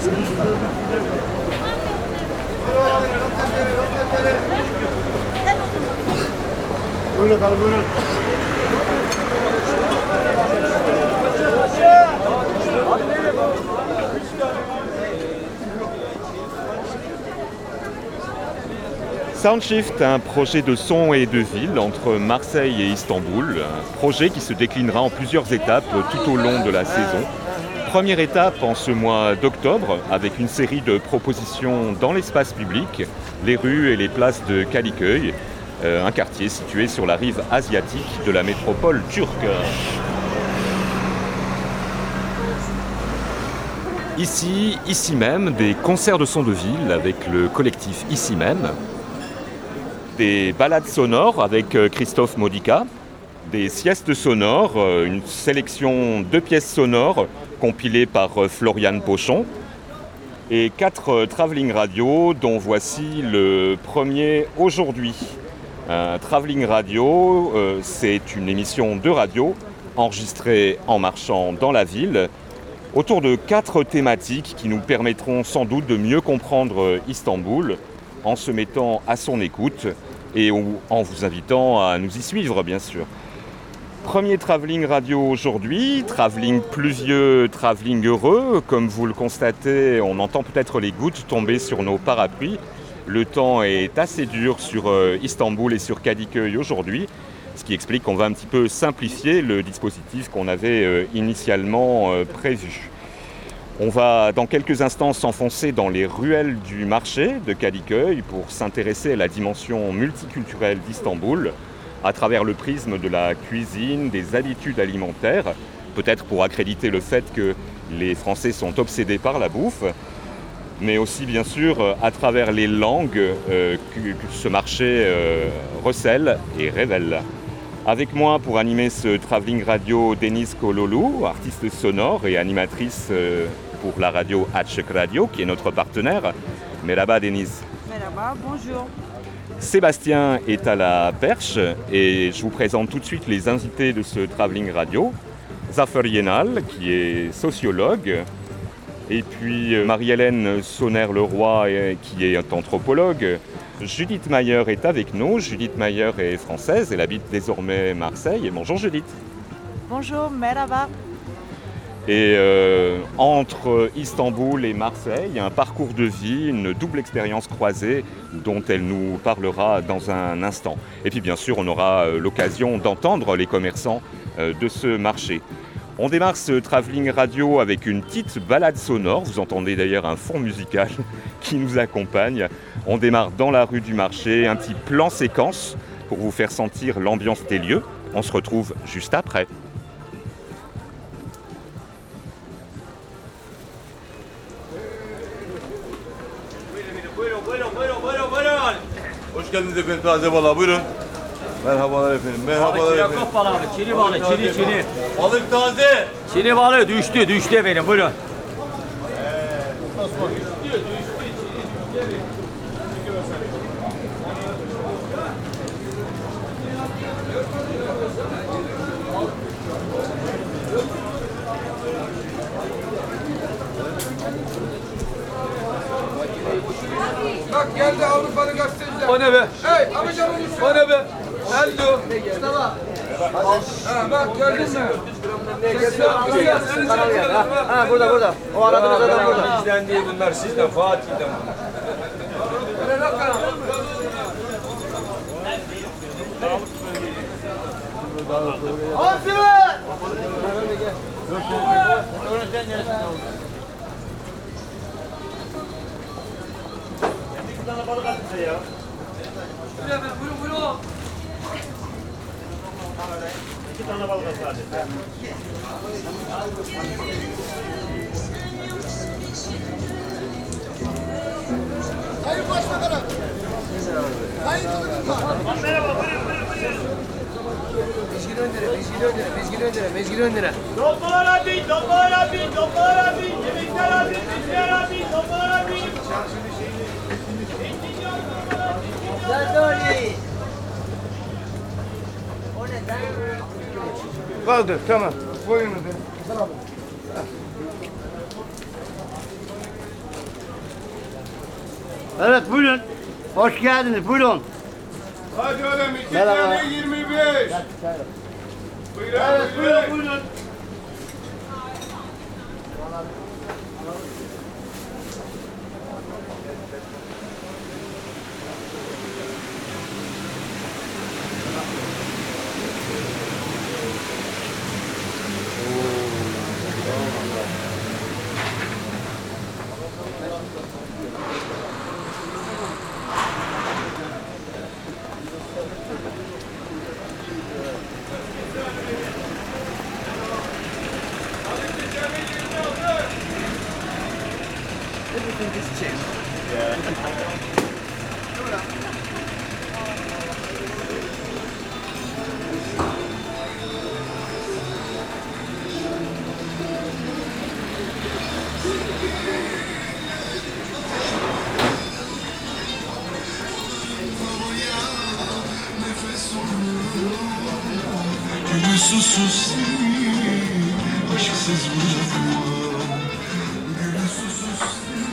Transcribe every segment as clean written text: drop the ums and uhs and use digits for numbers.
Buyurun efendim, buyurun. Soundshift, un projet de son et de ville entre Marseille et Istanbul, un projet qui se déclinera en plusieurs étapes tout au long de la saison. Première étape en ce mois d'octobre avec une série de propositions dans l'espace public, les rues et les places de Kadıköy, un quartier situé sur la rive asiatique de la métropole turque. Ici même, des concerts de son de ville avec le collectif Ici même, des balades sonores avec Christophe Modica, des siestes sonores, une sélection de pièces sonores compilées par Florian Pochon, et 4 travelling radio dont voici le premier aujourd'hui. Un travelling radio, c'est une émission de radio enregistrée en marchant dans la ville autour de 4 thématiques qui nous permettront sans doute de mieux comprendre Istanbul en se mettant à son écoute et en vous invitant à nous y suivre, bien sûr. Premier travelling radio aujourd'hui, travelling pluvieux, travelling heureux. Comme vous le constatez, on entend peut-être les gouttes tomber sur nos parapluies. Le temps est assez dur sur Istanbul et sur Kadıköy aujourd'hui, ce qui explique qu'on va un petit peu simplifier le dispositif qu'on avait initialement prévu. On va dans quelques instants s'enfoncer dans les ruelles du marché de Kadıköy pour s'intéresser à la dimension multiculturelle d'Istanbul à travers le prisme de la cuisine, des habitudes alimentaires, peut-être pour accréditer le fait que les Français sont obsédés par la bouffe, mais aussi bien sûr à travers les langues que ce marché recèle et révèle. Avec moi pour animer ce travelling radio, Deniz Kololu, artiste sonore et animatrice pour la radio Açık Radio, qui est notre partenaire. Merhaba Deniz. Merhaba, bonjour. Sébastien est à la perche et je vous présente tout de suite les invités de ce travelling radio. Zafer Yenal, qui est sociologue, et puis Marie-Hélène Sonner-Leroy, qui est anthropologue. Judith Mayer est avec nous. Judith Mayer est française, elle habite désormais Marseille. Bonjour Judith. Bonjour, merhaba. Et entre Istanbul et Marseille, un parcours de vie, une double expérience croisée dont elle nous parlera dans un instant. Et puis bien sûr, on aura l'occasion d'entendre les commerçants de ce marché. On démarre ce travelling radio avec une petite balade sonore. Vous entendez d'ailleurs un fond musical qui nous accompagne. On démarre dans la rue du marché, un petit plan séquence pour vous faire sentir l'ambiance des lieux. On se retrouve juste après. Hoş geldiniz efendim, taze balığa buyurun. Merhabalar efendim, merhabalar efendim. Yakup balığı, çini balığı, çini. Balık taze. Çini balığı düştü efendim, buyurun. Bak geldi Avrupa'nın gazeteciler. O ne be? Hey amcanın üstü. O ne be? Hello. Mustafa. Ha bak gördün mü? Ha burada. O aradığınız adam burada. Bizden değil bunlar, sizden, Fatih'ten. Buyurun. İki tane balık sadece. Sayın Başbakanım. Sayın Kılıçdaroğlu. Merhaba, buyurun. Mezgili öndere. Doktor abi. Yemekler abi, bizler abi, doktor abi. Kaldır tamam. Koyun ödü. Evet buyurun. Hoş geldiniz buyurun. Hadi oğlum 2 Merhaba. tane 25. Buyurun Evet buyurun. buyurun buyurun. Gülü susuz aşksız bırakma. Gülü susuz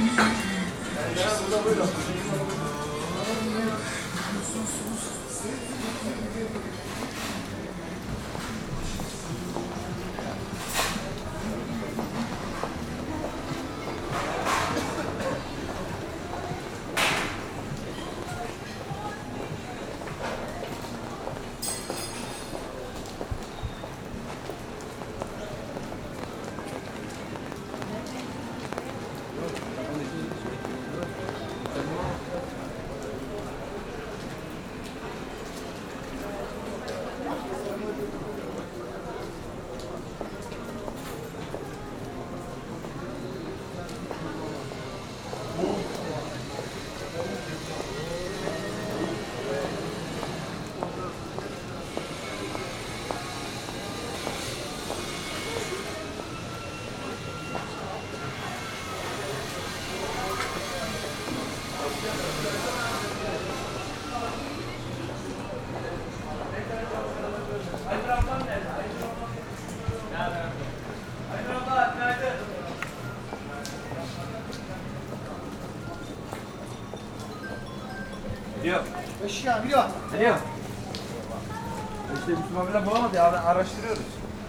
Eşya biliyor. Geliyor. İşte Müslüman bile bulamadı ya. Araştırıyoruz.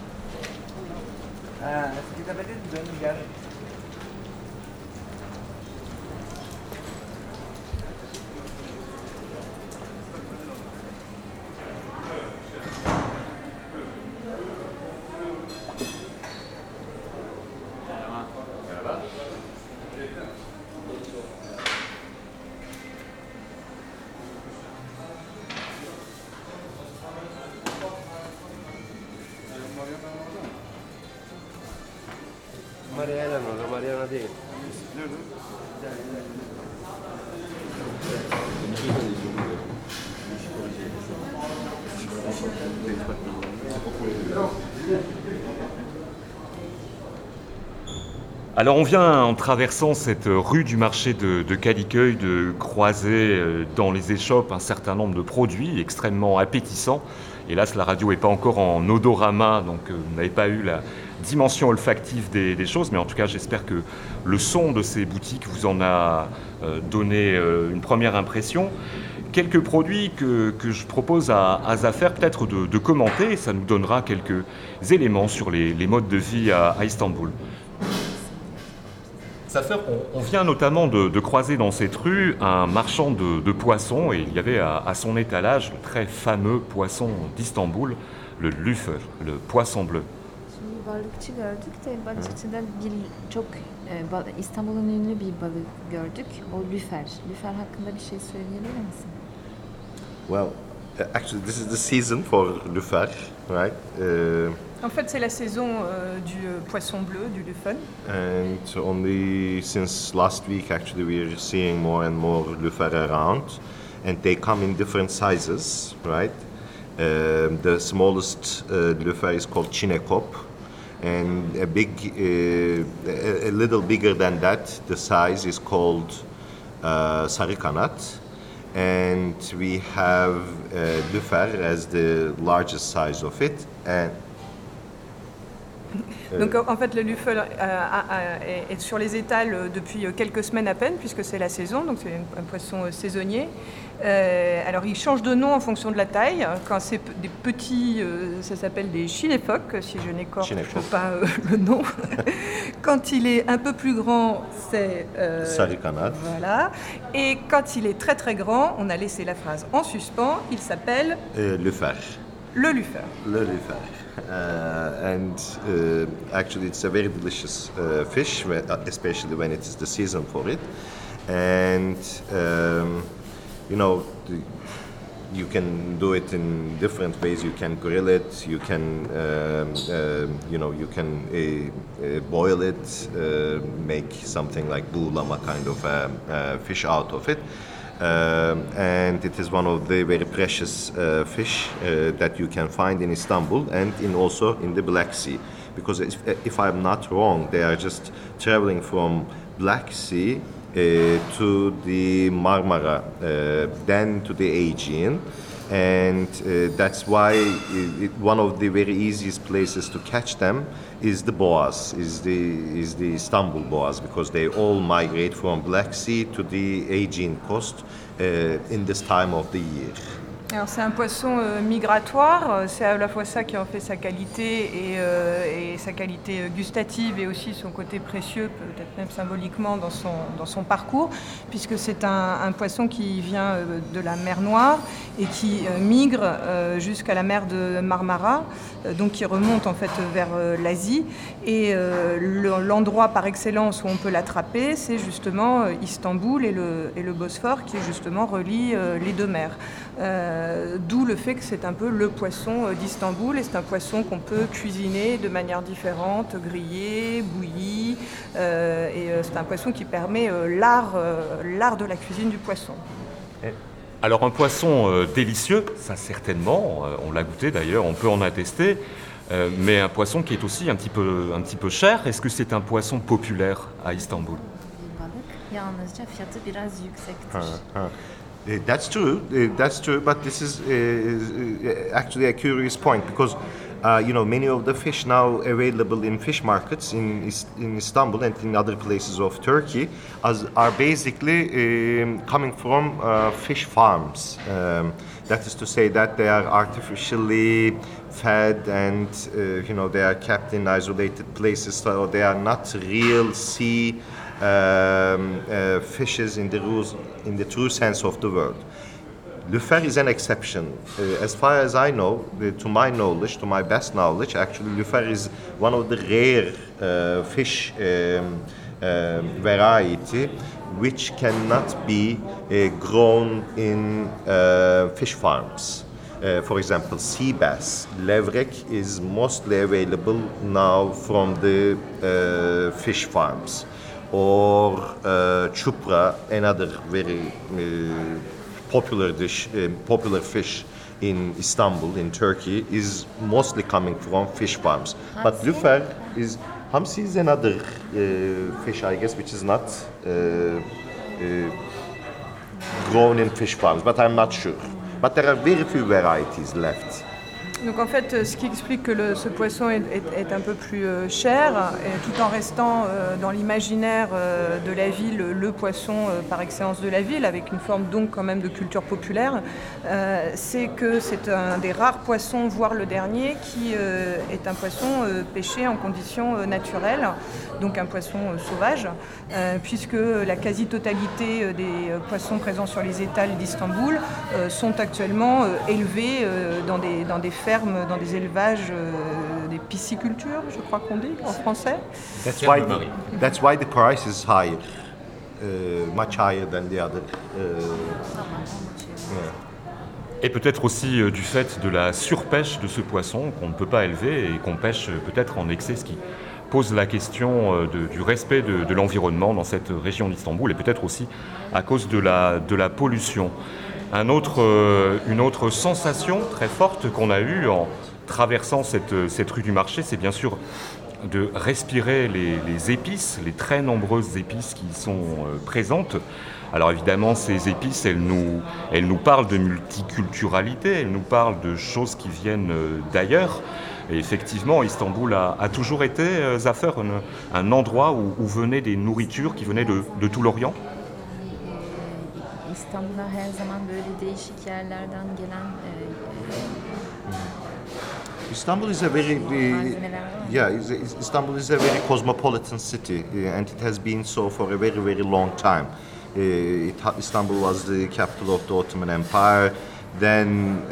Eski tepedeydim döndüm geldim. Mariana orada, Mariana değil. Alors on vient en traversant cette rue du marché de Caliqueuil de croiser dans les échoppes un certain nombre de produits extrêmement appétissants. Hélas la radio n'est pas encore en odorama, donc vous n'avez pas eu la dimension olfactive des choses, mais en tout cas j'espère que le son de ces boutiques vous en a donné une première impression. Quelques produits que je propose à Zafer peut-être de commenter, ça nous donnera quelques éléments sur les modes de vie à Istanbul. On vient notamment de croiser dans cette rue un marchand de poissons et il y avait à son étalage le très fameux poisson d'Istanbul, le lüfer, le poisson bleu. Şimdi balıkçı gördük de balıkçıda İstanbul'un ünlü bir balık gördük. O lüfer. Lüfer hakkında bir şey söyleyebilir misin? Well, actually, this is the season for lüfer, right? En fait, c'est la saison du poisson bleu, du lufon. And only since last week, actually, we are seeing more and more lüfer around, and they come in different sizes, right? The smallest lüfer is called çinekop, and a little bigger than that, the size is called sarıkanat. And we have lüfer as the largest size of it, and Donc en fait, le Lüffel est sur les étals depuis quelques semaines à peine, puisque c'est la saison, donc c'est un poisson saisonnier. Alors il change de nom en fonction de la taille. Quand c'est des petits, ça s'appelle des chinéfoques, si je n'écorche pas le nom. Quand il est un peu plus grand, c'est... Sarıkanat. Voilà. Et quand il est très très grand, on a laissé la phrase en suspens, il s'appelle... Lüfer. Le Lüfer. Le Lüfer. Actually it's a very delicious fish, especially when it is the season for it. And you know, you can do it in different ways. You can grill it. You can, you know, you can boil it, make something like buğulama kind of fish out of it. And it is one of the very precious fish that you can find in Istanbul and also in the Black Sea. Because if I'm not wrong, they are just traveling from Black Sea to the Marmara, then to the Aegean, and that's why one of the very easiest places to catch them is the Boğaz, is the Istanbul Boğaz, because they all migrate from Black Sea to the Aegean coast in this time of the year. Alors c'est un poisson migratoire, c'est à la fois ça qui en fait sa qualité et sa qualité gustative et aussi son côté précieux, peut-être même symboliquement dans son parcours, puisque c'est un poisson qui vient de la mer Noire et qui migre jusqu'à la mer de Marmara, donc qui remonte en fait vers l'Asie. Et l'endroit par excellence où on peut l'attraper, c'est justement Istanbul et le Bosphore qui justement relie les deux mers. D'où le fait que c'est un peu le poisson d'Istanbul et c'est un poisson qu'on peut cuisiner de manière différente, grillé, bouilli, et c'est un poisson qui permet l'art de la cuisine du poisson. Alors un poisson délicieux, ça certainement, on l'a goûté d'ailleurs, on peut en attester, mais un poisson qui est aussi un petit peu cher. Est-ce que c'est un poisson populaire à Istanbul? Yalnızca fiyatı biraz yüksektir. That's true, but this is actually a curious point because you know, many of the fish now available in fish markets in Istanbul and in other places of Turkey are basically coming from fish farms. That is to say that they are artificially fed and you know, they are kept in isolated places, so they are not real sea fishes in the true sense of the word. Lüfer is an exception. As far as I know, to my knowledge, to my best knowledge, actually Lüfer is one of the rare fish variety which cannot be grown in fish farms. For example, sea bass, levrek is mostly available now from the fish farms. Or chupra, another very popular fish in Istanbul, in Turkey, is mostly coming from fish farms. Hamsi? But lüfer hamsi is another fish, I guess, which is not grown in fish farms, but I'm not sure. But there are very few varieties left. Donc en fait, ce qui explique que ce poisson est un peu plus cher, tout en restant dans l'imaginaire de la ville, le poisson par excellence de la ville, avec une forme donc quand même de culture populaire, c'est que c'est un des rares poissons, voire le dernier, qui est un poisson pêché en conditions naturelles, donc un poisson sauvage, puisque la quasi-totalité des poissons présents sur les étals d'Istanbul sont actuellement élevés dans des fermes, dans des élevages, des piscicultures, je crois qu'on dit en français. That's why the price is higher, much higher than the other. Et peut-être aussi du fait de la surpêche de ce poisson qu'on ne peut pas élever et qu'on pêche peut-être en excès, ce qui pose la question du respect de l'environnement dans cette région d'Istanbul et peut-être aussi à cause de la pollution. Une autre sensation très forte qu'on a eue en traversant cette rue du marché, c'est bien sûr de respirer les épices, les très nombreuses épices qui y sont présentes. Alors évidemment, ces épices, elles nous parlent de multiculturalité, elles nous parlent de choses qui viennent d'ailleurs. Et effectivement, Istanbul a toujours été, Zafer, un endroit où venaient des nourritures qui venaient de tout l'Orient. İstanbul'a her zaman böyle değişik yerlerden gelen Istanbul is a very, malzemeler var. yeah, Istanbul is a very cosmopolitan city, and it has been so for a very, very long time. Istanbul was the capital of the Ottoman Empire. Then,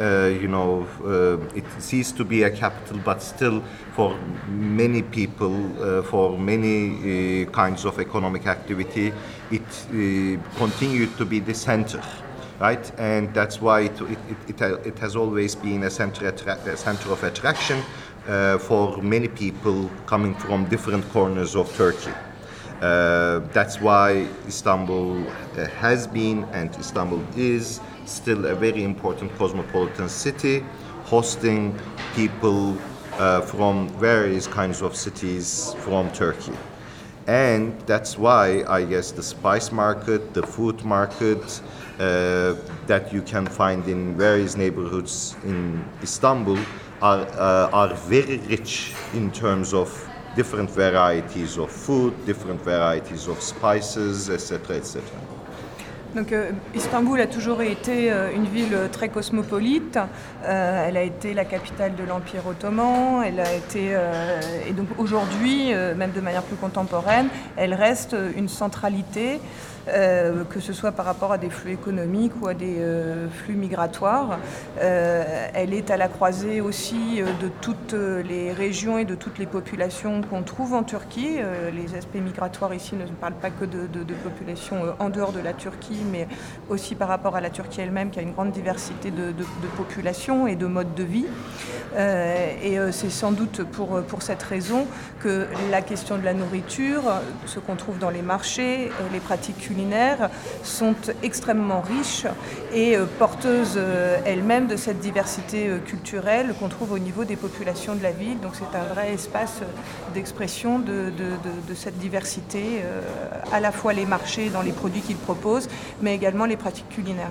it ceased to be a capital, but still, for many people, for many kinds of economic activity, it continued to be the center. Right, and that's why it has always been a center of attraction for many people coming from different corners of Turkey. That's why Istanbul has been, and Istanbul is still a very important cosmopolitan city, hosting people from various kinds of cities from Turkey. And that's why I guess the spice market, the food market that you can find in various neighborhoods in Istanbul are very rich in terms of different varieties of food, different varieties of spices, etc., etc. Donc Istanbul a toujours été une ville très cosmopolite. Elle a été la capitale de l'Empire ottoman. Elle a été et donc aujourd'hui, même de manière plus contemporaine, elle reste une centralité. Que ce soit par rapport à des flux économiques ou à des flux migratoires. Elle est à la croisée aussi de toutes les régions et de toutes les populations qu'on trouve en Turquie. Les aspects migratoires ici ne parlent pas que de populations en dehors de la Turquie, mais aussi par rapport à la Turquie elle-même, qui a une grande diversité de populations et de modes de vie. Et c'est sans doute pour cette raison que la question de la nourriture, ce qu'on trouve dans les marchés, les pratiques culinaires, sont extrêmement riches et porteuses elles-mêmes de cette diversité culturelle qu'on trouve au niveau des populations de la ville. Donc c'est un vrai espace d'expression de cette diversité, à la fois les marchés dans les produits qu'ils proposent, mais également les pratiques culinaires.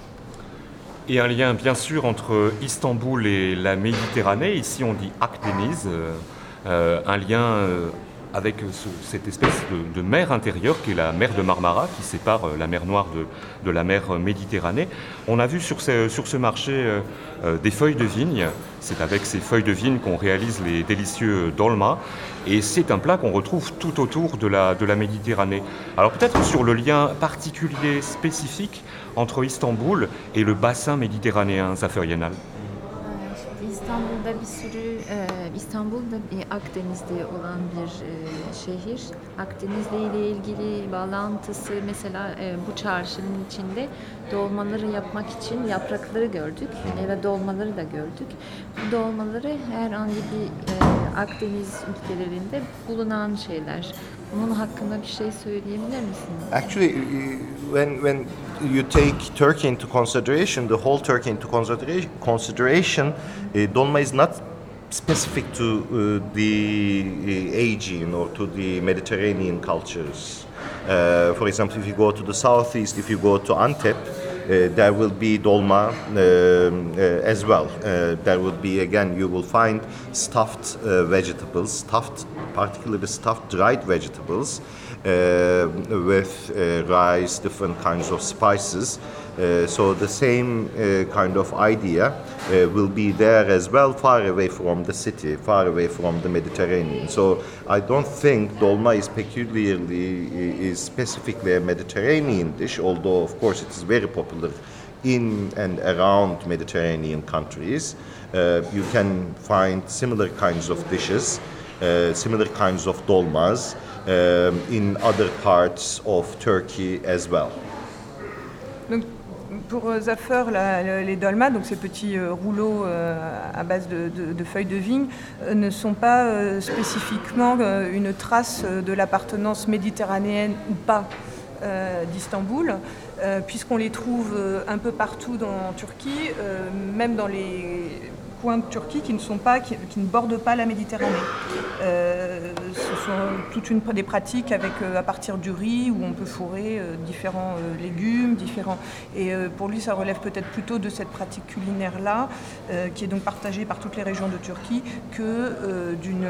Et un lien bien sûr entre Istanbul et la Méditerranée, ici on dit Akdeniz, un lien avec cette espèce de mer intérieure qui est la mer de Marmara, qui sépare la mer Noire de la mer Méditerranée. On a vu sur ce marché des feuilles de vigne. C'est avec ces feuilles de vigne qu'on réalise les délicieux dolma. Et c'est un plat qu'on retrouve tout autour de la Méditerranée. Alors peut-être sur le lien particulier, spécifique entre Istanbul et le bassin méditerranéen, Zafer Yenal. İstanbul'da bir sürü İstanbul'da Akdeniz'de olan bir şehir. Akdeniz'le ile ilgili bağlantısı mesela bu çarşının içinde dolmaları yapmak için yaprakları gördük ya da dolmaları da gördük. Bu dolmaları herhangi bir Akdeniz ülkelerinde bulunan şeyler. Bunun hakkında bir şey söyleyebilir misiniz? Actually, when you take Turkey into consideration, the whole Turkey into consideration, dolma is not specific to the Aegean or to the Mediterranean cultures. For example, if you go to the southeast, if you go to Antep, there will be dolma as well. There will be, again, you will find stuffed vegetables, particularly stuffed dried vegetables with rice, different kinds of spices. So the same kind of idea will be there as well, far away from the city, far away from the Mediterranean. So I don't think dolma is specifically a Mediterranean dish, although of course it is very popular in and around Mediterranean countries. You can find similar kinds of dishes, similar kinds of dolmas in other parts of Turkey as well. Donc, pour Zafer, les dolmas, donc ces petits rouleaux à base de feuilles de vigne, ne sont pas spécifiquement une trace de l'appartenance méditerranéenne ou pas d'Istanbul, puisqu'on les trouve un peu partout en Turquie, même dans les coins de Turquie qui ne bordent pas la Méditerranée. Ce sont des pratiques à partir du riz où on peut fourrer différents légumes, et pour lui ça relève peut-être plutôt de cette pratique culinaire-là, qui est donc partagée par toutes les régions de Turquie, que d'une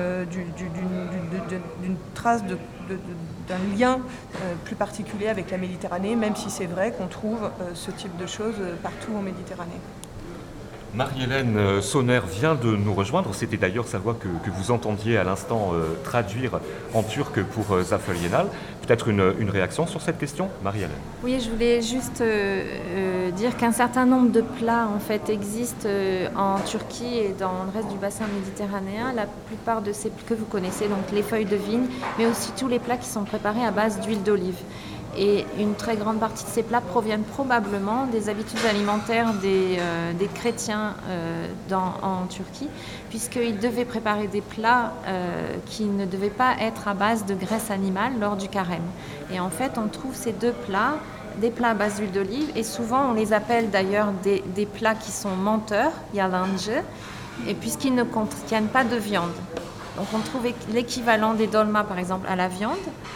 trace d'un lien plus particulier avec la Méditerranée, même si c'est vrai qu'on trouve ce type de choses partout en Méditerranée. Marie-Hélène Soner vient de nous rejoindre. C'était d'ailleurs sa voix que vous entendiez à l'instant traduire en turc pour Zafer Yenal. Peut-être une réaction sur cette question, Marie-Hélène? Oui, je voulais juste dire qu'un certain nombre de plats en fait existent en Turquie et dans le reste du bassin méditerranéen. La plupart de ces que vous connaissez, donc les feuilles de vigne, mais aussi tous les plats qui sont préparés à base d'huile d'olive. Et une très grande partie de ces plats proviennent probablement des habitudes alimentaires des chrétiens en Turquie, puisqu'ils devaient préparer des plats qui ne devaient pas être à base de graisse animale lors du carême. Et en fait, on trouve ces deux plats, des plats à base d'huile d'olive, et souvent on les appelle d'ailleurs des plats qui sont menteurs, yalancı, et puisqu'ils ne contiennent pas de viande. Donc on trouve l'équivalent des dolmas par exemple à la viande,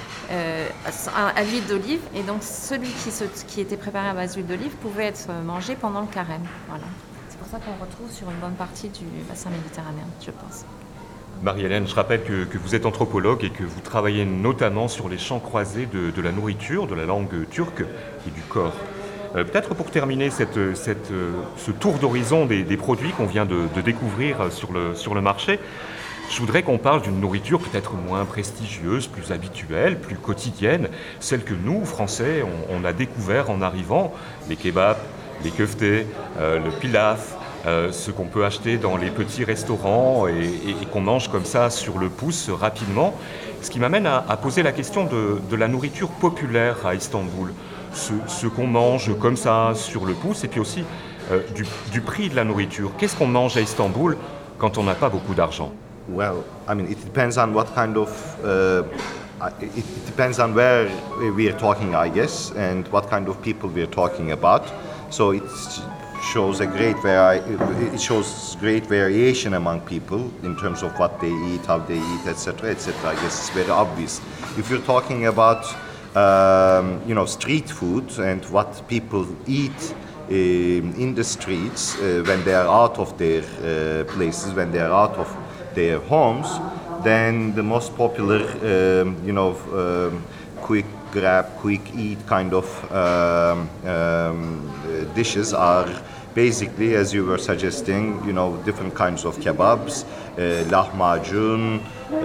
à l'huile d'olive, et donc celui qui était préparé à base d'huile d'olive pouvait être mangé pendant le carême. Voilà. C'est pour ça qu'on retrouve sur une bonne partie du bassin méditerranéen, je pense. Marie-Hélène, je rappelle que vous êtes anthropologue et que vous travaillez notamment sur les champs croisés de la nourriture, de la langue turque et du corps. Peut-être pour terminer ce tour d'horizon des produits qu'on vient de découvrir sur le marché, je voudrais qu'on parle d'une nourriture peut-être moins prestigieuse, plus habituelle, plus quotidienne, celle que nous, Français, on a découvert en arrivant, les kebabs, les köftés, le pilaf, ce qu'on peut acheter dans les petits restaurants et qu'on mange comme ça sur le pouce rapidement. Ce qui m'amène à poser la question de la nourriture populaire à Istanbul, ce qu'on mange comme ça sur le pouce, et puis aussi du prix de la nourriture. Qu'est-ce qu'on mange à Istanbul quand on n'a pas beaucoup d'argent? Well, I mean, it depends on what kind of. It depends on where we are talking, I guess, and what kind of people we are talking about. So it shows great variation among people in terms of what they eat, how they eat, etc., etc. I guess it's very obvious. If you're talking about, street food and what people eat in the streets when they are out of their places, when they are out of their homes, then the most popular, quick grab, quick eat kind of dishes are basically, as you were suggesting, different kinds of kebabs, lahmacun,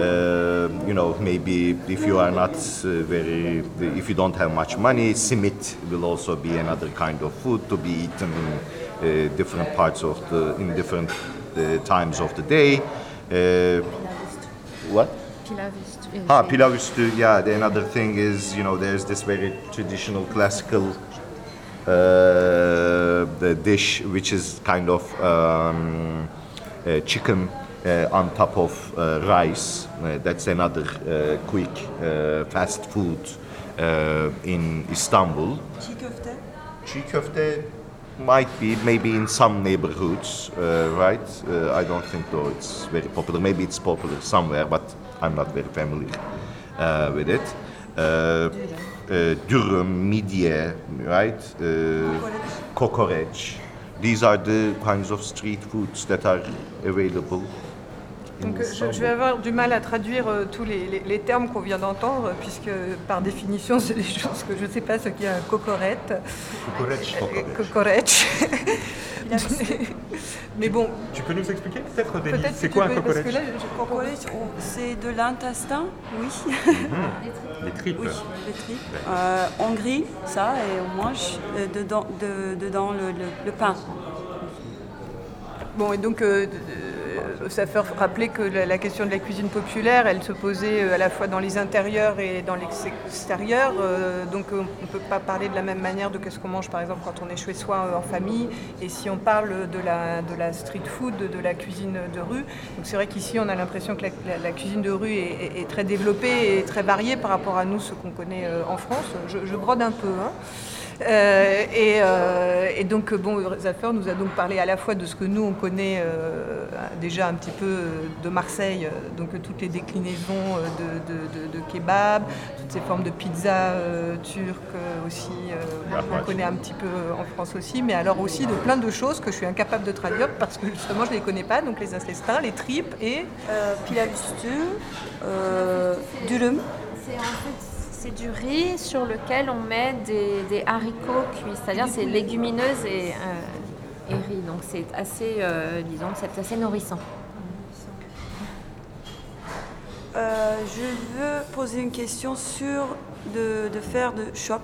maybe if you are not if you don't have much money, simit will also be another kind of food to be eaten in different parts of in different times of the day. What? Pilav üstü. Pilav üstü. Yeah, another thing is, there's this very traditional classical the dish which is kind of chicken on top of rice. That's another quick fast food in Istanbul. Çiğ köfte? Çiğ köfte might be, maybe in some neighborhoods, right? I don't think though it's very popular. Maybe it's popular somewhere, but I'm not very familiar with it. Dürüm, midye, right? Kokoreç. These are the kinds of street foods that are available. Donc, je vais avoir du mal à traduire tous les termes qu'on vient d'entendre, puisque par définition, c'est des choses que je ne sais pas ce qu'est un kokorette. Kokoreç. Mais bon. Tu peux nous expliquer peut-être, Denis, peut-être c'est quoi un kokoreç? Kokoreç, c'est de l'intestin, oui. Les tripes. Oui, les tripes. On grille ça et on mange dedans le pain. Bon, et donc, ça fait rappeler que la question de la cuisine populaire, elle se posait à la fois dans les intérieurs et dans l'extérieur. Donc, on ne peut pas parler de la même manière de ce qu'on mange, par exemple, quand on est chez soi en famille. Et si on parle de la street food, de la cuisine de rue. Donc, c'est vrai qu'ici, on a l'impression que la cuisine de rue est très développée et très variée par rapport à nous, ce qu'on connaît en France. Je brode un peu, hein. Et donc, Zafer nous a donc parlé à la fois de ce que nous, on connaît déjà un petit peu de Marseille, donc toutes les déclinaisons de kebab, toutes ces formes de pizza turques aussi, qu'on connaît un petit peu en France aussi, mais alors aussi de plein de choses que je suis incapable de traduire parce que justement, je ne les connais pas, donc les intestins, les tripes et... pilav üstü, dürüm. C'est du riz sur lequel on met des haricots cuits, c'est-à-dire c'est légumineuses et riz, donc c'est assez, c'est assez nourrissant. Je veux poser une question sur de faire de shop.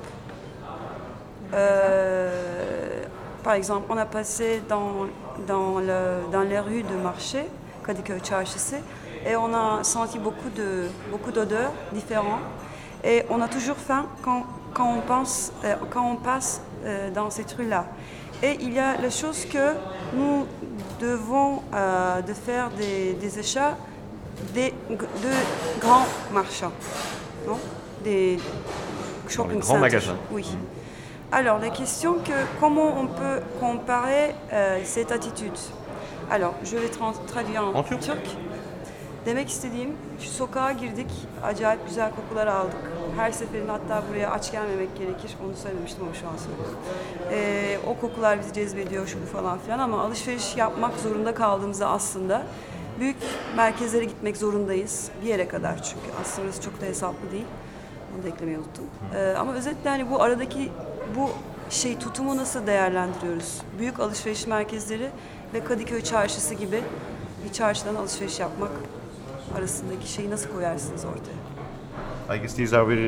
Par exemple, on a passé dans les rues de marché, Kadıköy Çarşısı, et on a senti beaucoup d'odeurs différentes. Et on a toujours faim quand on passe dans cette rue-là. Et il y a la chose que nous devons de faire des achats de grands marchands, non? Des shopping grands magasins. Oui. Alors, la question comment on peut comparer cette attitude? Alors, je vais traduire en Türk. Demek istediğim, şu sokağa girdik, acayip güzel kokular aldık. Her seferinde hatta buraya aç gelmemek gerekir, onu söylemiştim ama şu an söylüyorum. O kokular bizi cezbediyor, şu bu falan filan ama alışveriş yapmak zorunda kaldığımızda aslında büyük merkezlere gitmek zorundayız. Bir yere kadar çünkü aslında orası çok da hesaplı değil. Onu da eklemeyi unuttum. Ama özetle hani bu aradaki bu tutumu nasıl değerlendiriyoruz? Büyük alışveriş merkezleri ve Kadıköy Çarşısı gibi bir çarşıdan alışveriş yapmak arasındaki şeyi nasıl koyarsınız ortaya? I guess these are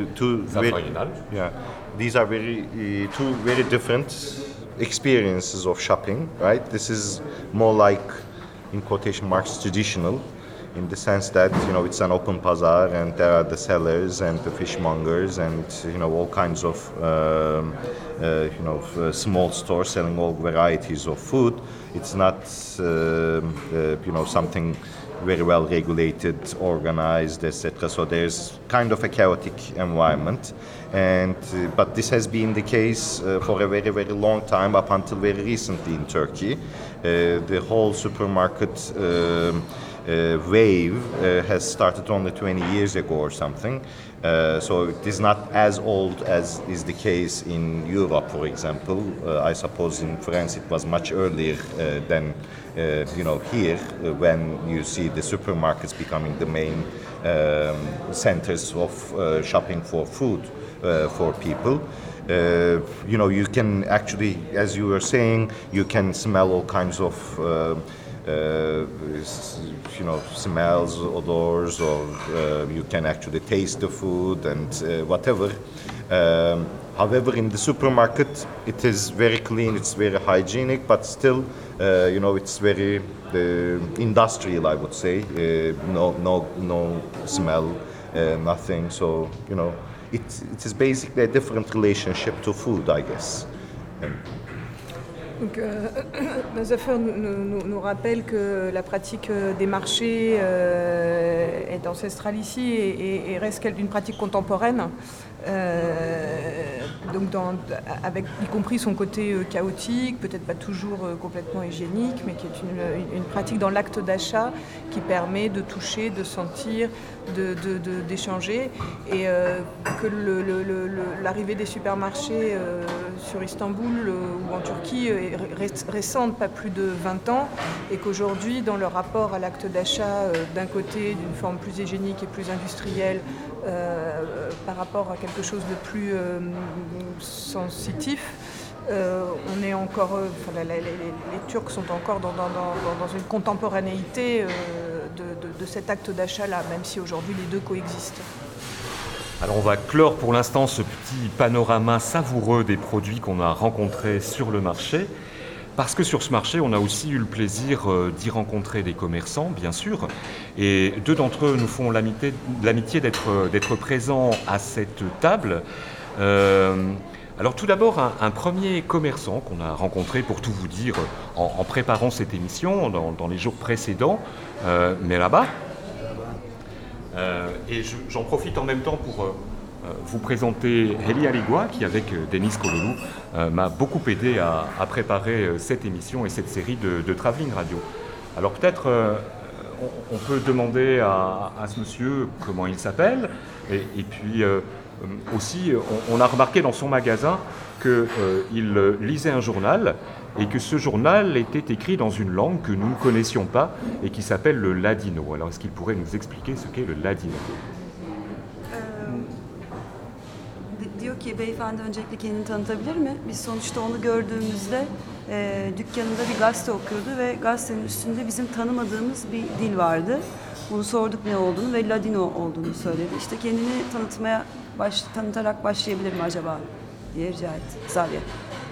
these are two very different experiences of shopping, right? This is more like, in quotation marks, traditional, in the sense that it's an open bazaar and there are the sellers and the fishmongers and all kinds of small stores selling all varieties of food. It's not something very well regulated, organized, etc. So there's kind of a chaotic environment, and but this has been the case for a very, very long time, up until very recently in Turkey. The whole supermarket wave has started only 20 years ago or something. So it is not as old as is the case in Europe, for example. I suppose in France it was much earlier than here, when you see the supermarkets becoming the main centers of shopping for food for people. You can actually, as you were saying, you can smell all kinds of smells, odors, or you can actually taste the food and whatever. However, in the supermarket, it is very clean, it's very hygienic, but still, it's very industrial, I would say. No smell, nothing. So, it is basically a different relationship to food, I guess. Donc, Zafer nous rappelle que la pratique des marchés est ancestrale ici et reste d'une pratique contemporaine, donc avec y compris son côté chaotique, peut-être pas toujours complètement hygiénique, mais qui est une pratique dans l'acte d'achat qui permet de toucher, de sentir, d'échanger, et que l'arrivée des supermarchés sur Istanbul ou en Turquie est récente, pas plus de 20 ans, et qu'aujourd'hui, dans le rapport à l'acte d'achat, d'un côté, d'une forme plus hygiénique et plus industrielle, par rapport à quelque chose de plus sensitif, on est encore, les Turcs sont encore dans une contemporanéité de cet acte d'achat-là, même si aujourd'hui les deux coexistent. Alors on va clore pour l'instant ce petit panorama savoureux des produits qu'on a rencontrés sur le marché, parce que sur ce marché, on a aussi eu le plaisir d'y rencontrer des commerçants, bien sûr, et deux d'entre eux nous font l'amitié d'être présents à cette table. Alors tout d'abord, un premier commerçant qu'on a rencontré, pour tout vous dire, en préparant cette émission, dans les jours précédents, mais là-bas. Et j'en profite en même temps vous présenter Heli Aligua qui, avec Denis Kololou, m'a beaucoup aidé à préparer cette émission et cette série de Travelling Radio. Alors peut-être on peut demander à ce monsieur comment il s'appelle et puis aussi on a remarqué dans son magasin qu'il lisait un journal et que ce journal était écrit dans une langue que nous ne connaissions pas et qui s'appelle le ladino. Alors est-ce qu'il pourrait nous expliquer ce qu'est le ladino? Diyor ki beyefendi öncelikle kendini tanıtabilir mi? Biz sonuçta onu gördüğümüzde dükkanında bir gazete okuyordu ve gazetenin üstünde bizim tanımadığımız bir dil vardı. Bunu sorduk ne olduğunu ve Ladino olduğunu söyledi. İşte kendini tanıtarak başlayabilir mi acaba diye rica etti Xavier.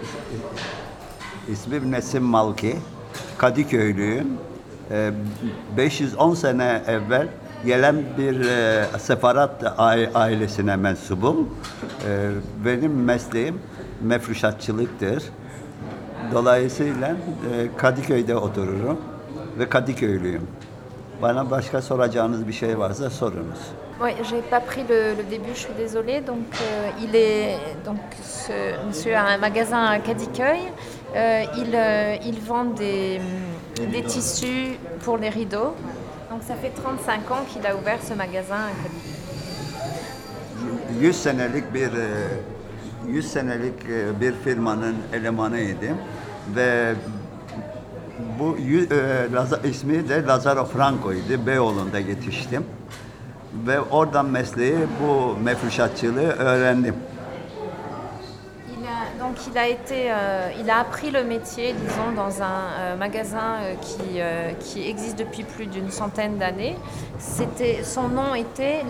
İsmim Nesim Malki, Kadıköylüyüm. 510 sene evvel gelen bir sefarat ailesine mensubum. Benim mesleğim mefruşatçılıktır. Dolayısıyla Kadıköy'de otururum ve Kadıköylüyüm. Bana başka soracağınız bir şey varsa sorunuz. Oui, j'ai pas pris le début, je suis désolée. Donc, ce monsieur a un magasin à Kadıköy. Il vend des tissus pour les rideaux. Donc, ça fait 35 ans qu'il a ouvert ce magasin à Kadıköy. 100 senelik bir firmanın elemanıydım ve bu ismi de Lazaro Franco'ydu. Beyoğlu'nda yetiştim ve oradan mesleği bu mefruşatçılığı öğrendim. Il a appris le métier, disons, dans un magasin qui existe depuis plus d'une centaine d'années. Son nom était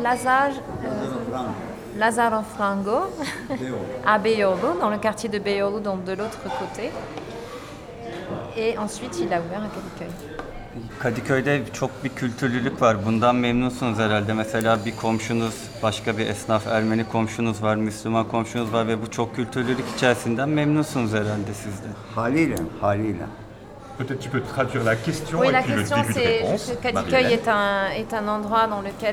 Lazaro Franco à Beyoğlu, dans le quartier de Beyoğlu, donc de l'autre côté. Et ensuite, il a ouvert à Kadıköy. Kadıköy'de çok bir kültürlülük var. Bundan memnunsunuz herhalde. Mesela bir komşunuz, başka bir esnaf Ermeni komşunuz var, Müslüman komşunuz var ve bu çok kültürlülük içerisinden memnunsunuz herhalde siz de. Haliyle. Peut-être tu peux traduire la question oui, et la puis le question début de réponse. C'est que Kadıköy est un endroit dans lequel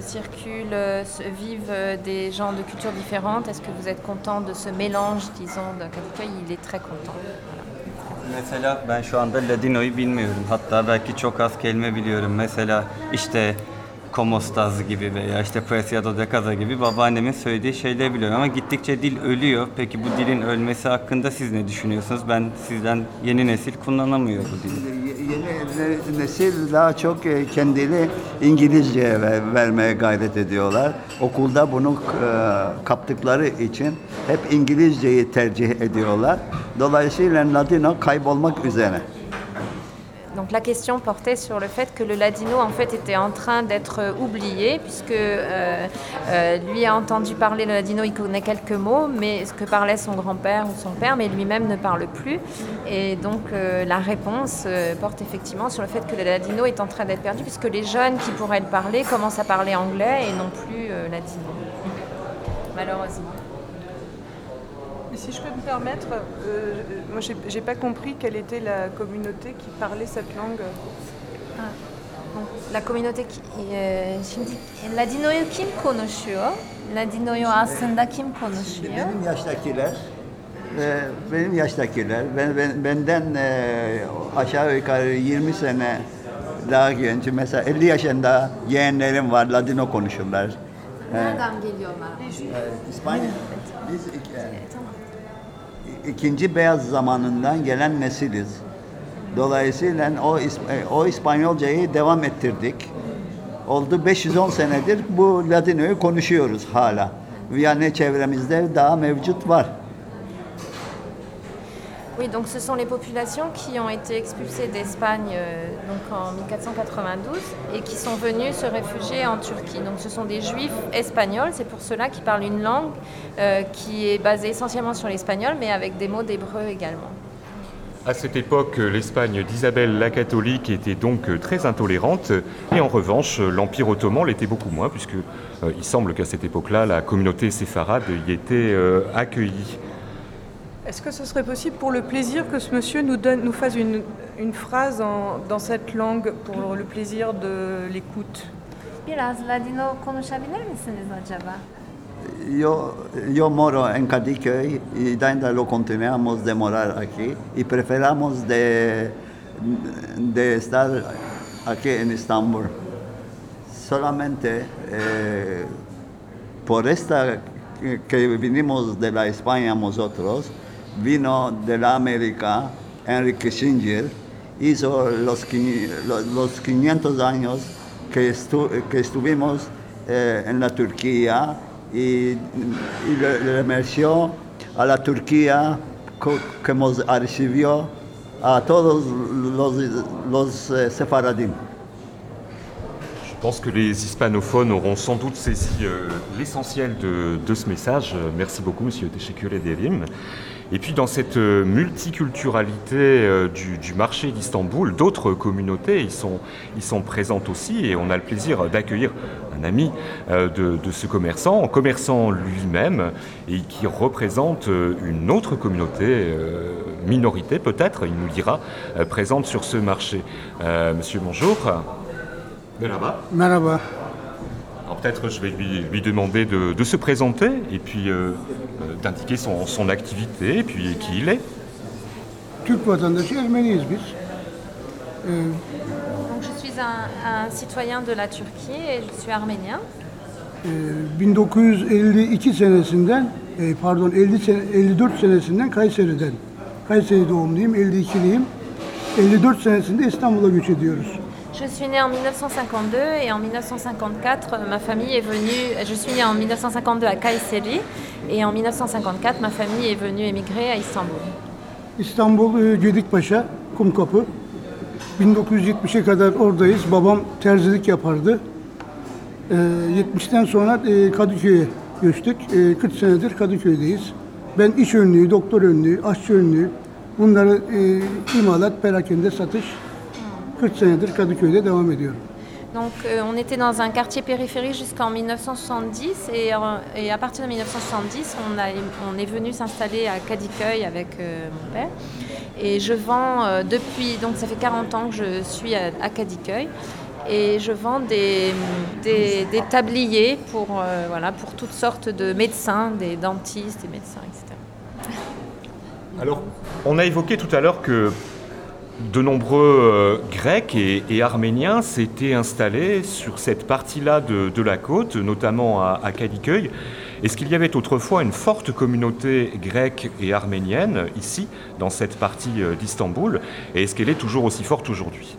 vivent des gens de cultures différentes. Est-ce que vous êtes content de ce mélange, disons, de Kadıköy? Il est très content. Voilà. Mesela ben şu anda Ladino'yu bilmiyorum. Hatta belki çok az kelime biliyorum. Mesela işte Komostaz gibi veya işte Preciado de Casa gibi babaannemin söylediği şeyleri biliyorum. Ama gittikçe dil ölüyor. Peki bu dilin ölmesi hakkında siz ne düşünüyorsunuz? Ben sizden yeni nesil kullanamıyor bu dili. Yeni nesil daha çok kendini İngilizceye vermeye gayret ediyorlar. Okulda bunu kaptıkları için hep İngilizceyi tercih ediyorlar. Dolayısıyla Ladino kaybolmak üzere. Donc la question portait sur le fait que le ladino en fait était en train d'être oublié puisque lui a entendu parler le ladino, il connaît quelques mots, mais ce que parlait son grand-père ou son père, mais lui-même ne parle plus. Et donc la réponse porte effectivement sur le fait que le ladino est en train d'être perdu puisque les jeunes qui pourraient le parler commencent à parler anglais et non plus ladino, malheureusement. Mais si je peux me permettre, moi j'ai pas compris quelle était la communauté qui parlait cette langue. La communauté şimdi Ladino'yu kim konuşuyor? Ladino'yu aslında kim konuşuyor? Benim yaştakiler, benden aşağı yukarı 20 sene daha genç, mesela 50 yaşında yeğenlerim var, Ladino konuşurlar. Nereden geliyorlar? İspanya. Biz ikinci beyaz zamanından gelen nesiliz. Dolayısıyla o İspanyolcayı devam ettirdik. Oldu 510 senedir bu Ladino'yu konuşuyoruz hala. Yani çevremizde daha mevcut var. Oui, donc ce sont les populations qui ont été expulsées d'Espagne donc en 1492 et qui sont venues se réfugier en Turquie. Donc ce sont des juifs espagnols, c'est pour cela qu'ils parlent une langue qui est basée essentiellement sur l'espagnol mais avec des mots d'hébreu également. À cette époque, l'Espagne d'Isabelle la catholique était donc très intolérante et en revanche, l'Empire ottoman l'était beaucoup moins puisque il semble qu'à cette époque-là, la communauté séfarade y était accueillie. Est-ce que ce serait possible pour le plaisir que ce monsieur nous fasse une phrase dans cette langue pour le plaisir de l'écoute? Biraz Ladino konuşabilir misiniz acaba? yo moro en Kadıköy y ainda lo continuamos de morar aquí y preferamos de estar aquí en Estambul. Solamente por esta que vinimos de la España nosotros, vino de la América Henry Kissinger, hizo los 500 años que estuvimos en la Turquía y le remerció a la Turquía que nos recibió a todos los sefaradim. Je pense que les hispanophones auront sans doute saisi l'essentiel de ce message. Merci beaucoup, Monsieur Teşekkür ederim. Et puis dans cette multiculturalité du marché d'Istanbul, d'autres communautés y sont présentes aussi, et on a le plaisir d'accueillir un ami de ce commerçant lui-même, et qui représente une autre communauté, minorité peut-être, il nous dira, présente sur ce marché. Monsieur, bonjour. Merhaba. Merhaba. Alors peut-être je vais lui demander de se présenter et puis d'indiquer son activité et puis qui il est. Türk vatandaşı Ermeniyiz biz. Donc je suis un citoyen de la Turquie et je suis arménien. 1952 senesinden, 54 senesinden Kayseri doğumluyum, 52'liyim. 54 senesinde İstanbul'a göç ediyoruz. Je suis née en 1952 et en 1954, ma famille est venue. Je suis née en 1952 à Kayseri et en 1954, ma famille est venue émigrer à Istanbul. İstanbul, Gedikpaşa, Kumkapı. 1970'e kadar oradayız. Babam terzilik yapardı. 70'ten sonra Kadıköy'e göçtük. 40 senedir Kadıköy'deyiz. Ben iş önlüğü, doktor önlüğü, aşçı önlüğü, bunları imalat, perakende, satış. 40 senedir Kadıköy'de devam ediyorum. Donc on était dans un quartier périphérique jusqu'en 1970 et à partir de 1970 on est venu s'installer à Kadıköy avec mon père et je vends depuis, donc ça fait 40 ans que je suis à Kadıköy et je vends des tabliers pour toutes sortes de médecins, des dentistes, des médecins, etc. Alors on a évoqué tout à l'heure que de nombreux Grecs et Arméniens s'étaient installés sur cette partie-là de la côte, notamment à Kadıköy. Est-ce qu'il y avait autrefois une forte communauté grecque et arménienne ici, dans cette partie d'Istanbul, et est-ce qu'elle est toujours aussi forte aujourd'hui?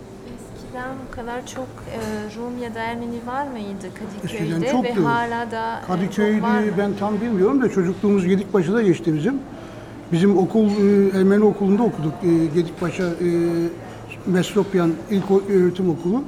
Eskiden çoktu. Kadıköy'de ben tam bilmiyorum da çocukluğumuz Gedikpaşa'da geçti bizim. Bizim okul, Ermeni okulunda okuduk. Gedikpaşa Mesropyan İlköğretim Okulu.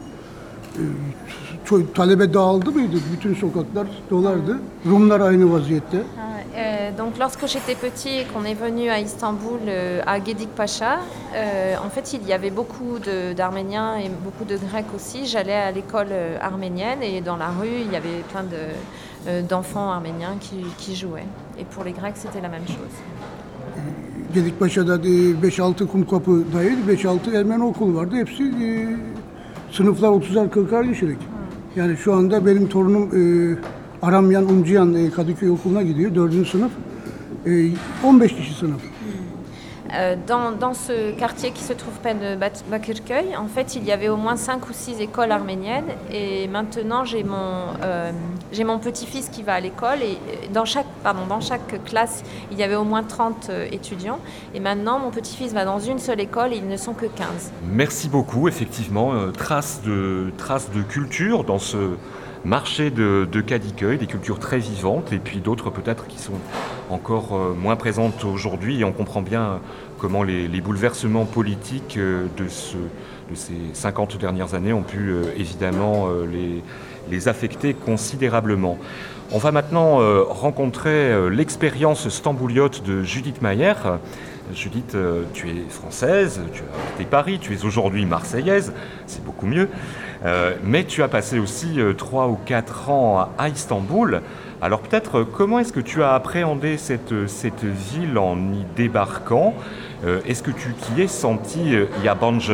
Talebe dağıldı mıydı? Bütün sokaklar dolardı. Rumlar aynı vaziyette. Donc lorsque j'étais petit et qu'on est venu à Istanbul, à Gedikpaşa, en fait il y avait beaucoup d'Arméniens et beaucoup de Grecs aussi. J'allais à l'école arménienne et dans la rue il y avait plein d'enfants arméniens qui jouaient. Et pour les Grecs c'était la même chose. Gedikpaşa'da 5-6 Kumkapı dahil 5-6 Ermeni okulu vardı. Hepsi sınıflar 30'ar 40'ar kişilik. Yani şu anda benim torunum Aramyan Umciyan Kadıköy okuluna gidiyor. 4. sınıf. 15 kişi sınıf. Dans ce quartier qui se trouve près de Bakırköy, en fait, il y avait au moins 5 ou 6 écoles arméniennes. Et maintenant, j'ai mon petit-fils qui va à l'école. Et dans chaque classe, il y avait au moins 30 étudiants. Et maintenant, mon petit-fils va dans une seule école et ils ne sont que 15. Merci beaucoup. Effectivement, traces de culture dans ce marché de Kadıköy, des cultures très vivantes, et puis d'autres peut-être qui sont encore moins présentes aujourd'hui. Et on comprend bien comment les bouleversements politiques de ces 50 dernières années ont pu évidemment les affecter considérablement. On va maintenant rencontrer l'expérience stambouliote de Judith Mayer. Judith, tu es française, tu as quitté Paris, tu es aujourd'hui marseillaise, c'est beaucoup mieux. Mais tu as passé aussi 3 ou 4 ans à Istanbul. Alors peut-être, comment est-ce que tu as appréhendé cette ville en y débarquant? Est-ce que tu t'y es sentie yabancı,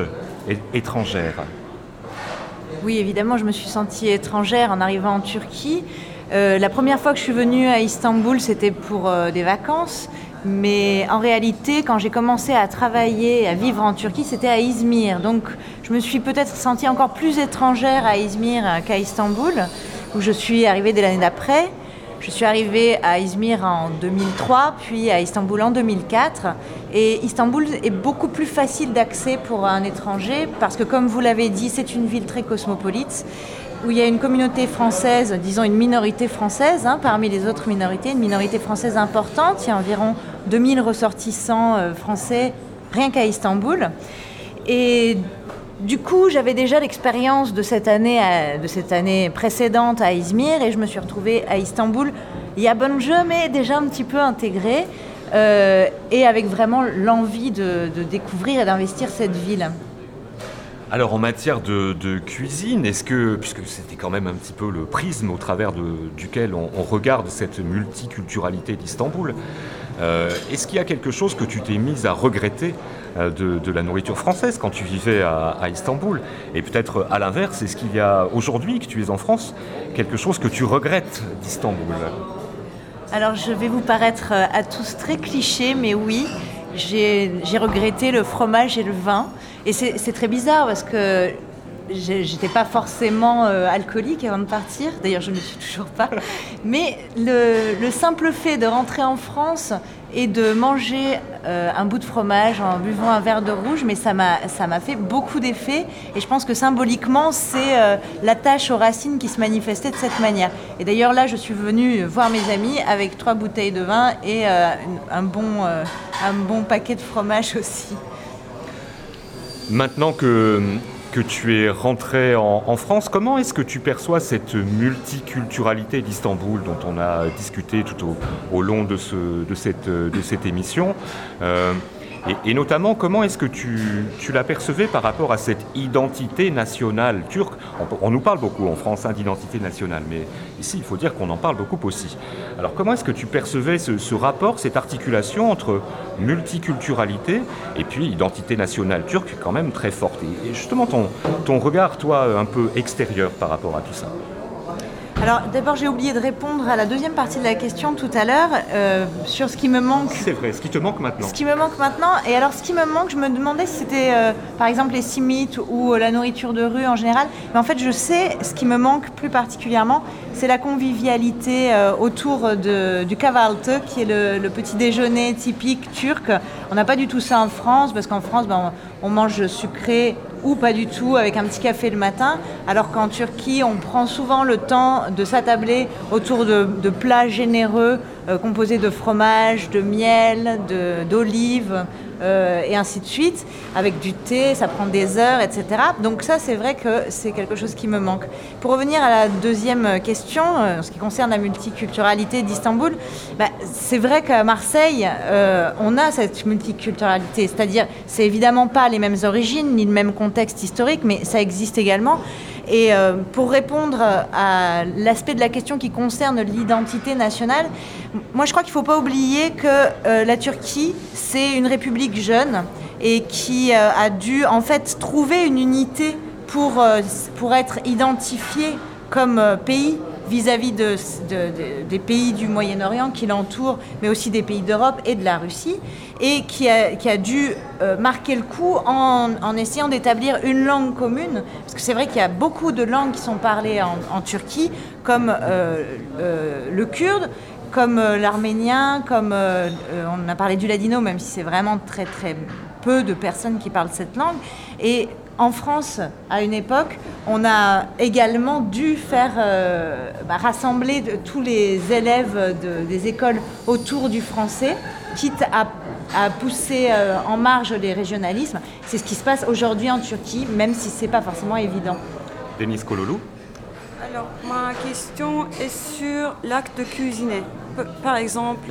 étrangère? Oui, évidemment, je me suis sentie étrangère en arrivant en Turquie. La première fois que je suis venue à Istanbul, c'était pour des vacances. Mais en réalité, quand j'ai commencé à travailler, à vivre en Turquie, c'était à Izmir. Donc je me suis peut-être sentie encore plus étrangère à Izmir qu'à Istanbul, où je suis arrivée dès l'année d'après. Je suis arrivée à Izmir en 2003, puis à Istanbul en 2004. Et Istanbul est beaucoup plus facile d'accès pour un étranger, parce que comme vous l'avez dit, c'est une ville très cosmopolite, où il y a une communauté française, disons une minorité française, parmi les autres minorités, une minorité française importante. Il y a environ 2000 ressortissants français rien qu'à Istanbul. Et du coup, j'avais déjà l'expérience de cette année précédente à Izmir, et je me suis retrouvée à Istanbul il y a bon jeu, mais déjà un petit peu intégrée, et avec vraiment l'envie de découvrir et d'investir cette ville. Alors en matière de cuisine, est-ce que, puisque c'était quand même un petit peu le prisme au travers duquel on regarde cette multiculturalité d'Istanbul, est-ce qu'il y a quelque chose que tu t'es mise à regretter de la nourriture française quand tu vivais à Istanbul? Et peut-être à l'inverse, est-ce qu'il y a aujourd'hui que tu es en France quelque chose que tu regrettes d'Istanbul? Alors je vais vous paraître à tous très cliché, mais oui, j'ai regretté le fromage et le vin. Et c'est très bizarre parce que j'étais pas forcément alcoolique avant de partir. D'ailleurs, je ne le suis toujours pas. Mais le simple fait de rentrer en France et de manger un bout de fromage en buvant un verre de rouge, mais ça m'a fait beaucoup d'effet. Et je pense que symboliquement, c'est l'attache aux racines qui se manifestait de cette manière. Et d'ailleurs, là, je suis venue voir mes amis avec 3 bouteilles de vin et un bon paquet de fromage aussi. Maintenant que tu es rentré en France, comment est-ce que tu perçois cette multiculturalité d'Istanbul dont on a discuté tout au long de cette émission et notamment, comment est-ce que tu l'apercevais par rapport à cette identité nationale turque? On nous parle beaucoup en France d'identité nationale, mais ici, il faut dire qu'on en parle beaucoup aussi. Alors, comment est-ce que tu percevais ce rapport, cette articulation entre multiculturalité et puis identité nationale turque quand même très forte? Et justement, ton regard, toi, un peu extérieur par rapport à tout ça. Alors d'abord, j'ai oublié de répondre à la deuxième partie de la question tout à l'heure sur ce qui me manque. C'est vrai, ce qui te manque maintenant. Ce qui me manque maintenant. Et alors ce qui me manque, je me demandais si c'était par exemple les simites ou la nourriture de rue en général. Mais en fait, je sais ce qui me manque plus particulièrement, c'est la convivialité autour du kahvaltı, qui est le petit déjeuner typique turc. On n'a pas du tout ça en France, parce qu'en France, on mange sucré ou pas du tout, avec un petit café le matin, alors qu'en Turquie, on prend souvent le temps de s'attabler autour de plats généreux composés de fromage, de miel, d'olives, et ainsi de suite, avec du thé, ça prend des heures, etc. Donc ça, c'est vrai que c'est quelque chose qui me manque. Pour revenir à la deuxième question, en ce qui concerne la multiculturalité d'Istanbul, c'est vrai qu'à Marseille, on a cette multiculturalité, c'est-à-dire, c'est évidemment pas les mêmes origines, ni le même contexte historique, mais ça existe également. Et pour répondre à l'aspect de la question qui concerne l'identité nationale, moi je crois qu'il ne faut pas oublier que la Turquie, c'est une république jeune et qui a dû en fait trouver une unité pour être identifiée comme pays vis-à-vis des pays du Moyen-Orient qui l'entourent, mais aussi des pays d'Europe et de la Russie, et qui a dû marquer le coup en essayant d'établir une langue commune, parce que c'est vrai qu'il y a beaucoup de langues qui sont parlées en Turquie, comme le kurde, comme l'arménien, comme on a parlé du ladino, même si c'est vraiment très très peu de personnes qui parlent cette langue. Et en France, à une époque, on a également dû faire rassembler tous les élèves des écoles autour du français, quitte à pousser en marge les régionalismes. C'est ce qui se passe aujourd'hui en Turquie, même si ce n'est pas forcément évident. Denis Kololu. Alors, ma question est sur l'acte de cuisiner. Par exemple,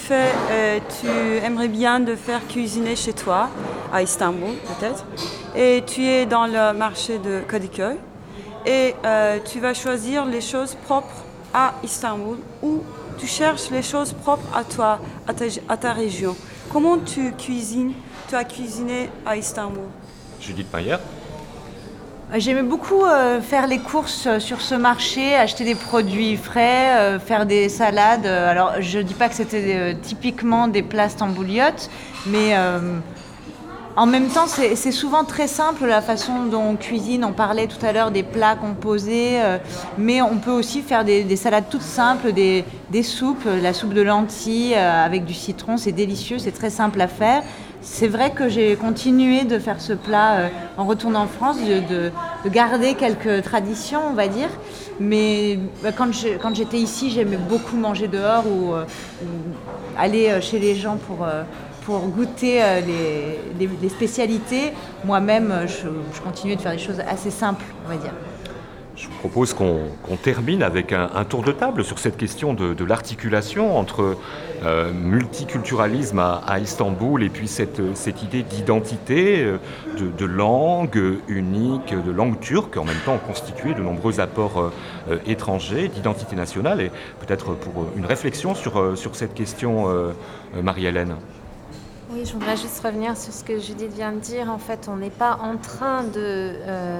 tu aimerais bien de faire cuisiner chez toi, à Istanbul peut-être, et tu es dans le marché de Kadıköy, et tu vas choisir les choses propres à Istanbul, ou tu cherches les choses propres à toi, à ta région. Comment tu as cuisiné à Istanbul? Judith Mayer. J'aimais beaucoup faire les courses sur ce marché, acheter des produits frais, faire des salades. Alors, je ne dis pas que c'était typiquement des plats stambouliotes, mais en même temps, c'est souvent très simple la façon dont on cuisine. On parlait tout à l'heure des plats composés, mais on peut aussi faire des salades toutes simples, des soupes, la soupe de lentilles avec du citron, c'est délicieux, c'est très simple à faire. C'est vrai que j'ai continué de faire ce plat en retournant en France, de garder quelques traditions, on va dire. Mais quand j'étais ici, j'aimais beaucoup manger dehors ou aller chez les gens pour goûter les spécialités. Moi-même, je continuais de faire des choses assez simples, on va dire. Je vous propose qu'on termine avec un tour de table sur cette question de l'articulation entre multiculturalisme à Istanbul et puis cette idée d'identité, de langue unique, de langue turque, en même temps constituée de nombreux apports étrangers, d'identité nationale, et peut-être pour une réflexion sur cette question, Marie-Hélène. Oui, je voudrais juste revenir sur ce que Judith vient de dire. En fait, on n'est pas en train de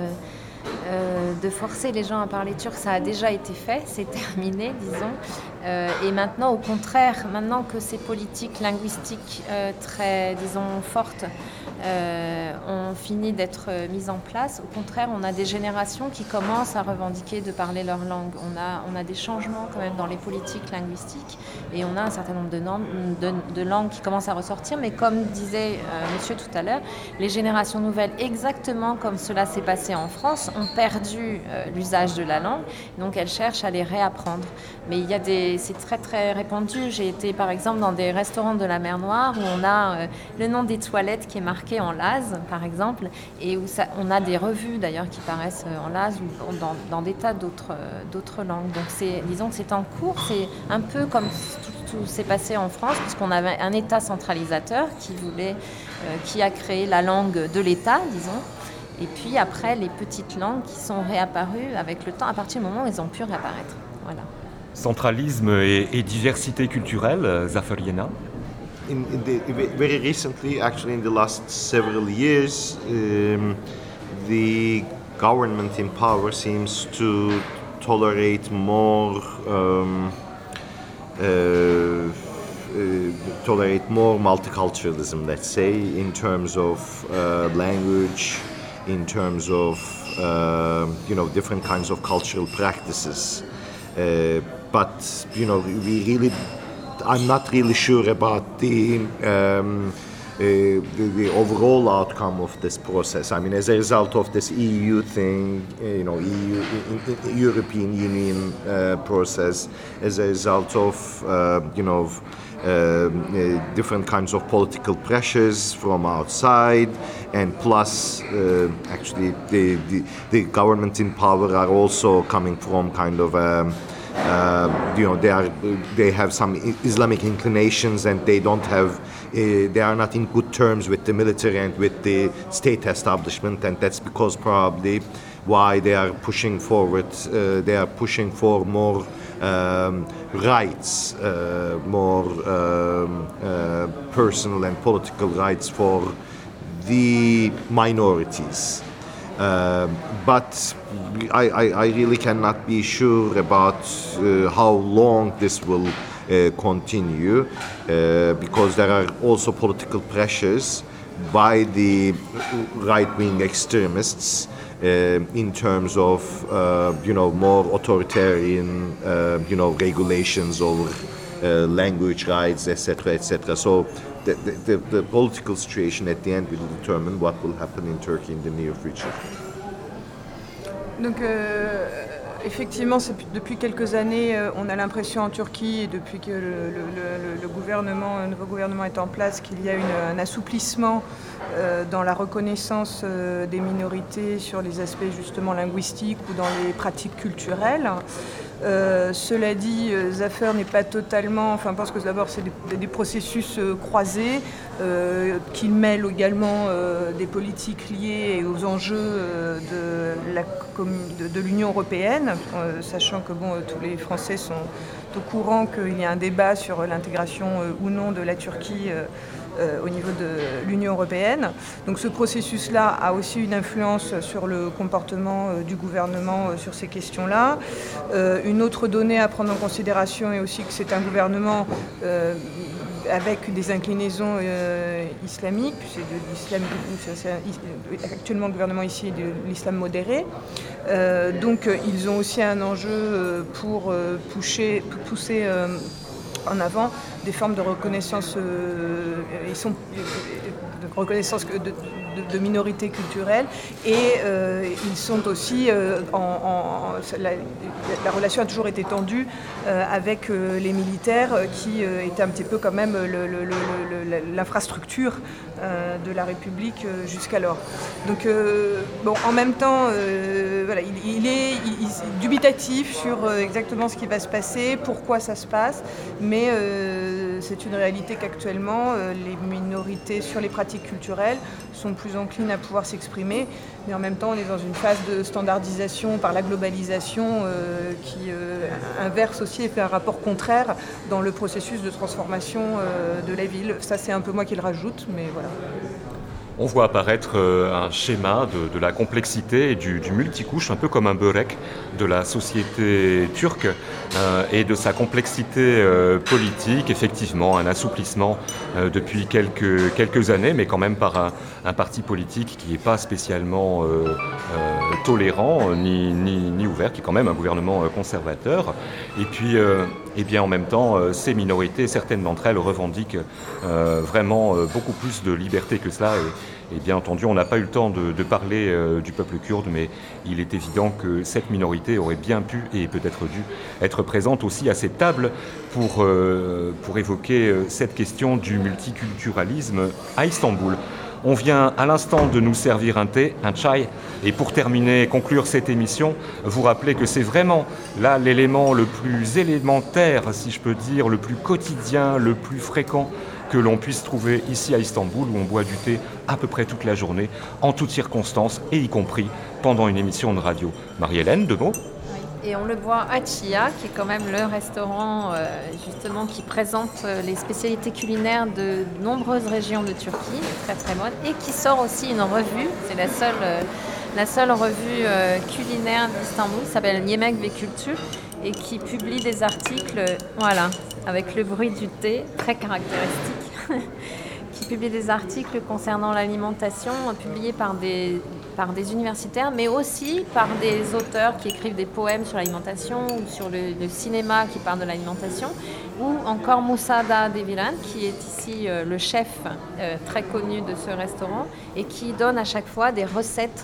forcer les gens à parler turc, ça a déjà été fait, c'est terminé, disons. Et maintenant, au contraire, maintenant que ces politiques linguistiques très, disons, fortes ont fini d'être mises en place, au contraire, on a des générations qui commencent à revendiquer de parler leur langue. On a des changements quand même dans les politiques linguistiques et on a un certain nombre de langues qui commencent à ressortir, mais comme disait monsieur tout à l'heure, les générations nouvelles, exactement comme cela s'est passé en France, ont perdu l'usage de la langue, donc elles cherchent à les réapprendre. Mais c'est très très répandu. J'ai été par exemple dans des restaurants de la mer Noire où on a le nom des toilettes qui est marqué en laz, par exemple, et où on a des revues d'ailleurs qui paraissent en laz ou dans des tas d'autres langues. Donc disons que c'est en cours, c'est un peu comme tout s'est passé en France, puisqu'on avait un État centralisateur qui a créé la langue de l'État, disons. Et puis après, les petites langues qui sont réapparues avec le temps, à partir du moment où elles ont pu réapparaître. Voilà. Centralisme et diversité culturelle, Zafariena. Very recently, actually in the last several years, the government in power seems to tolerate more multiculturalism, let's say, in terms of language, in terms of different kinds of cultural practices. But I'm not really sure about the overall outcome of this process. I mean, as a result of this EU thing, European Union process, as a result of different kinds of political pressures from outside, and plus actually the government in power are also coming from kind of they have some Islamic inclinations, and they are not in good terms with the military and with the state establishment, and that's because probably why they are pushing forward. They are pushing for more rights, more personal and political rights for the minorities. But I really cannot be sure about how long this will continue, because there are also political pressures by the right-wing extremists in terms of more authoritarian regulations over language rights, etc., etc. So the political situation at the end will determine what will happen in Turkey in the near future. Donc effectivement, depuis quelques années, on a l'impression en Turquie, et depuis que le nouveau gouvernement est en place, qu'il y a un assouplissement dans la reconnaissance des minorités sur les aspects justement linguistiques ou dans les pratiques culturelles. Cela dit, Zafer n'est pas totalement, parce que d'abord c'est des processus croisés qui mêlent également des politiques liées aux enjeux de l'Union européenne, sachant que tous les Français sont au courant qu'il y a un débat sur l'intégration ou non de la Turquie au niveau de l'Union européenne. Donc ce processus-là a aussi une influence sur le comportement du gouvernement sur ces questions-là. Une autre donnée à prendre en considération est aussi que c'est un gouvernement avec des inclinaisons islamiques. Actuellement, le gouvernement ici est de l'islam modéré. Donc, ils ont aussi un enjeu pour pousser en avant des formes de reconnaissance, de minorités culturelles, et ils sont aussi la relation a toujours été tendue avec les militaires qui étaient un petit peu quand même l'infrastructure de la République jusqu'alors. Donc en même temps, voilà, il est dubitatif sur exactement ce qui va se passer, pourquoi ça se passe, mais c'est une réalité qu'actuellement les minorités sur les pratiques culturelles sont plus enclines à pouvoir s'exprimer, mais en même temps on est dans une phase de standardisation par la globalisation qui inverse aussi et fait un rapport contraire dans le processus de transformation de la ville. Ça c'est un peu moi qui le rajoute, mais voilà. On voit apparaître un schéma de la complexité et du multicouche, un peu comme un börek de la société turque et de sa complexité politique. Effectivement, un assouplissement depuis quelques années, mais quand même par un parti politique qui n'est pas spécialement tolérant ni ouvert, qui est quand même un gouvernement conservateur. Et puis, en même temps, ces minorités, certaines d'entre elles revendiquent vraiment beaucoup plus de liberté que cela. Et bien entendu, on n'a pas eu le temps de parler du peuple kurde, mais il est évident que cette minorité aurait bien pu et peut-être dû être présente aussi à cette table pour évoquer cette question du multiculturalisme à Istanbul. On vient à l'instant de nous servir un thé, un chai, et pour terminer, conclure cette émission, vous rappeler que c'est vraiment là l'élément le plus élémentaire, si je peux dire, le plus quotidien, le plus fréquent que l'on puisse trouver ici à Istanbul, où on boit du thé à peu près toute la journée, en toutes circonstances, et y compris pendant une émission de radio. Marie-Hélène, deux mots ? Et on le voit à Chia, qui est quand même le restaurant justement qui présente les spécialités culinaires de nombreuses régions de Turquie, très très bonne, et qui sort aussi une revue. C'est la seule revue culinaire d'Istanbul, qui s'appelle Yemek ve Kültür, et qui publie des articles, voilà, avec le bruit du thé, très caractéristique, qui publie des articles concernant l'alimentation, publiés par des universitaires, mais aussi par des auteurs qui écrivent des poèmes sur l'alimentation ou sur le cinéma qui parle de l'alimentation, ou encore Musada Deviran, qui est ici le chef très connu de ce restaurant et qui donne à chaque fois des recettes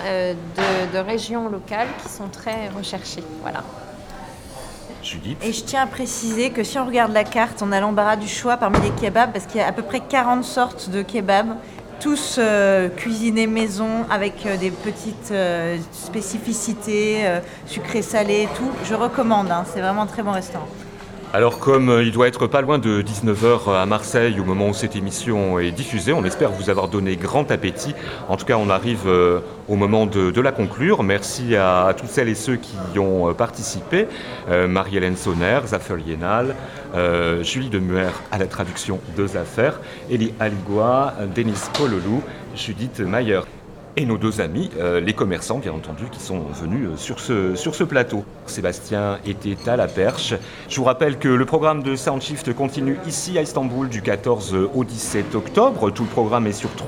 de régions locales qui sont très recherchées. Voilà. Judith. Et je tiens à préciser que si on regarde la carte, on a l'embarras du choix parmi les kebabs, parce qu'il y a à peu près 40 sortes de kebabs, tous cuisinés maison avec des petites spécificités, sucré-salé et tout. Je recommande, hein, c'est vraiment un très bon restaurant. Alors comme il doit être pas loin de 19h à Marseille au moment où cette émission est diffusée, on espère vous avoir donné grand appétit. En tout cas, on arrive au moment de la conclure. Merci à toutes celles et ceux qui y ont participé. Marie-Hélène Sonner, Zafer Yenal, Julie Demuer à la traduction de Zafer, Elie Aligoua, Denis Pololou, Judith Mayer. Et nos deux amis, les commerçants bien entendu, qui sont venus sur ce plateau. Sébastien était à la perche. Je vous rappelle que le programme de Soundshift continue ici à Istanbul du 14 au 17 octobre. Tout le programme est sur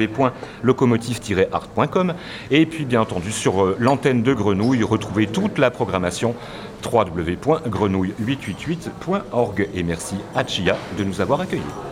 www.locomotive-art.com. Et puis bien entendu sur l'antenne de Grenouille, retrouvez toute la programmation www.grenouille888.org. Et merci à Chia de nous avoir accueillis.